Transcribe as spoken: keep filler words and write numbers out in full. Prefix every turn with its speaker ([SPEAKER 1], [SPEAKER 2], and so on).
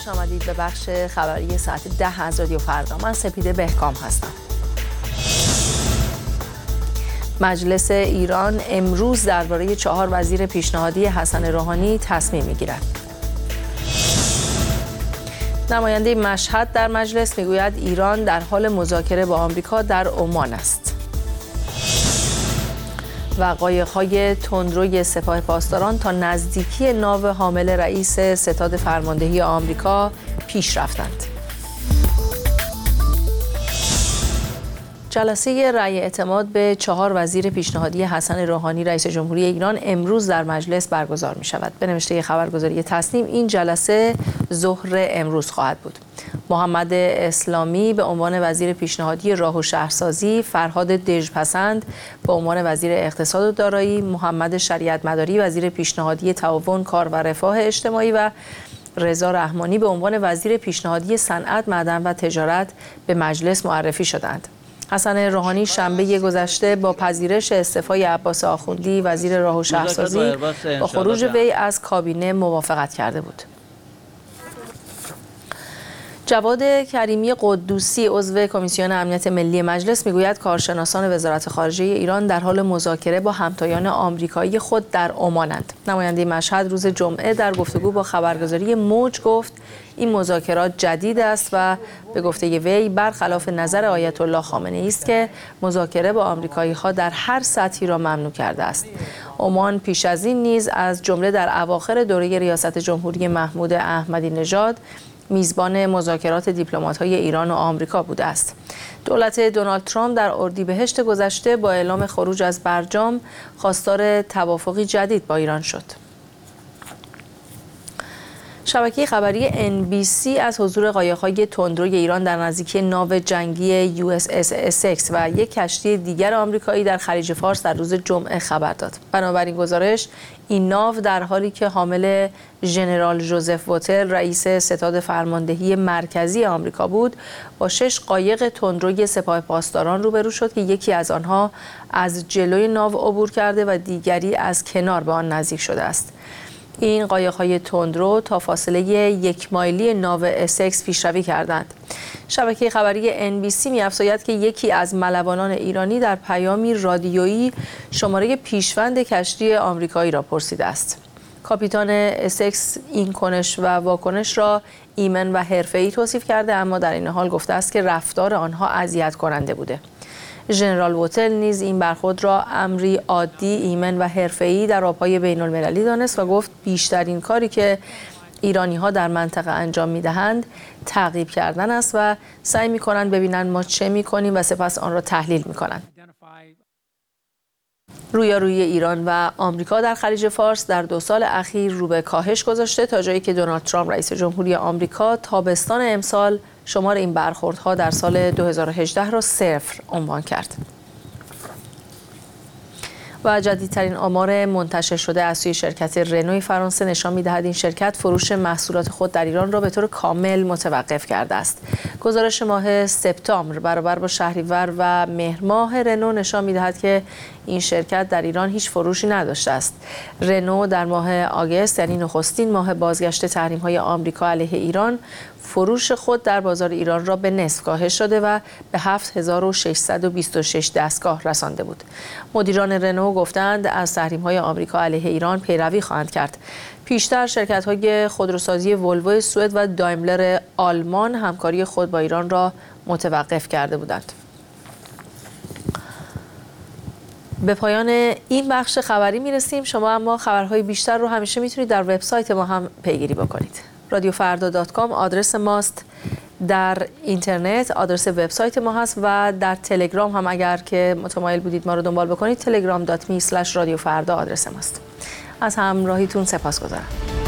[SPEAKER 1] خوش آمدید به بخش خبری ساعت ده از رادیو فردا. من سپیده بهکام هستم. مجلس ایران امروز درباره چهار وزیر پیشنهادی حسن روحانی تصمیم می‌گیرد. نماینده مشهد در مجلس میگوید ایران در حال مذاکره با آمریکا در عمان است. و قایق‌های تندروی سپاه پاسداران تا نزدیکی ناو حامل رئیس ستاد فرماندهی آمریکا پیش رفتند. جلسه رأی اعتماد به چهار وزیر پیشنهادی حسن روحانی رئیس جمهوری ایران امروز در مجلس برگزار می شود. به نوشته خبرگزاری تصنیم این جلسه ظهر امروز خواهد بود. محمد اسلامی به عنوان وزیر پیشنهادی راه و شهرسازی، فرهاد دژپسند به عنوان وزیر اقتصاد و دارایی، محمد شریعت مداری وزیر پیشنهادی تعاون، کار و رفاه اجتماعی و رضا رحمانی به عنوان وزیر پیشنهادی صنعت، معدن و تجارت به مجلس معرفی شدند. حسن روحانی شنبه گذشته با پذیرش استعفای عباس آخوندی وزیر راه و شهرسازی با خروج وی از کابینه موافقت کرده بود. جواد کریمی قدوسی عضو کمیسیون امنیت ملی مجلس میگوید کارشناسان وزارت خارجه ایران در حال مذاکره با همتایان آمریکایی خود در عمانند. نماینده مشهد روز جمعه در گفتگو با خبرگزاری موج گفت این مذاکرات جدید است و به گفته وی برخلاف نظر آیت الله خامنه ای است که مذاکره با آمریکایی ها در هر سطحی را ممنوع کرده است. عمان پیش از این نیز از جمله در اواخر دوره ریاست جمهوری محمود احمدی نژاد میزبان مذاکرات دیپلمات‌های ایران و آمریکا بوده است. دولت دونالد ترامپ در اردیبهشت گذشته با اعلام خروج از برجام خواستار توافقی جدید با ایران شد. شبکه خبری ان بی سی از حضور قایق‌های تندروی ایران در نزدیکی ناو جنگی یو اس اس اسکس و یک کشتی دیگر آمریکایی در خلیج فارس در روز جمعه خبر داد. بنابراین گزارش این ناو در حالی که حامل ژنرال جوزف ووتل رئیس ستاد فرماندهی مرکزی آمریکا بود، با شش قایق تندروی سپاه پاسداران روبرو شد که یکی از آنها از جلوی ناو عبور کرده و دیگری از کنار به آن نزدیک شده است. این قایق‌های تندرو تا فاصله یک مایلی ناو اسکس پیشروی کردند. شبکه خبری ان بی سی می‌افزاید که یکی از ملوانان ایرانی در پیامی رادیویی شماره پیشوند کشتی آمریکایی را پرسیده است. کاپیتان اسکس این کنش و واکنش را ایمن و حرفه‌ای توصیف کرده، اما در این حال گفته است که رفتار آنها اذیت کننده بوده. ژنرال ووتل نیز این برخورد را امری عادی، ایمن و حرفه‌ای در آب‌های بین‌المللی دانست و گفت بیشترین کاری که ایرانی‌ها در منطقه انجام می‌دهند تعقیب کردن است و سعی می‌کنند ببینند ما چه می‌کنیم و سپس آن را تحلیل می‌کنند. رویارویی ایران و آمریکا در خلیج فارس در دو سال اخیر رو به کاهش گذاشته تا جایی که دونالد ترامپ رئیس جمهوری آمریکا تابستان امسال شمار این برخوردها در سال دو هزار و هجده را صفر عنوان کرد. و جدیدترین آمار منتشر شده از سوی شرکت رنوی فرانسه نشان می‌دهد این شرکت فروش محصولات خود در ایران را به طور کامل متوقف کرده است. گزارش ماه سپتامبر برابر با شهریور و مهر ماه رنو نشان می‌دهد که این شرکت در ایران هیچ فروشی نداشته است. رنو در ماه آگوست، یعنی نخستین ماه بازگشت تحریم‌های آمریکا علیه ایران، فروش خود در بازار ایران را به نصف کاهش داده و به هفت هزار و ششصد و بیست و شش دستگاه رسانده بود. مدیران رنو گفتند از تحریم‌های آمریکا علیه ایران پیروی خواهند کرد. پیشتر شرکت‌های خودروسازی ولوو سوئد و دایملر آلمان همکاری خود با ایران را متوقف کرده بودند. به پایان این بخش خبری میرسیم. شما اما خبرهای بیشتر رو همیشه میتونید در وبسایت ما هم پیگیری بکنید. رادیو فردا دات کام آدرس ماست، در اینترنت آدرس وبسایت ما هست و در تلگرام هم اگر که متمایل بودید ما رو دنبال بکنید تلگرام دات می اسلش رادیو فردا آدرس ماست. از همراهیتون سپاسگزارم.